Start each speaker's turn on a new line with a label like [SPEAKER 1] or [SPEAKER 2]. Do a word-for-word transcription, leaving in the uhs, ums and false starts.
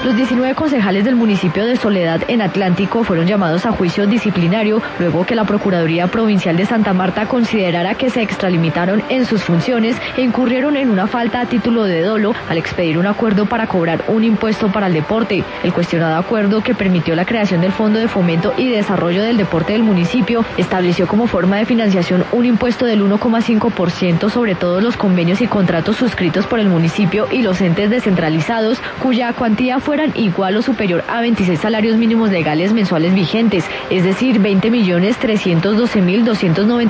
[SPEAKER 1] Los diecinueve concejales del municipio de Soledad en Atlántico fueron llamados a juicio disciplinario luego que la Procuraduría Provincial de Santa Marta considerara que se extralimitaron en sus funciones e incurrieron en una falta a título de dolo al expedir un acuerdo para cobrar un impuesto para el deporte. El cuestionado acuerdo, que permitió la creación del Fondo de Fomento y Desarrollo del Deporte del municipio, estableció como forma de financiación un impuesto del uno coma cinco por ciento sobre todos los convenios y contratos suscritos por el municipio y los entes descentralizados, cuya cuantía fueran igual o superior a veintiséis salarios mínimos legales mensuales vigentes, es decir, veinte millones trescientos doce mil doscientos noventa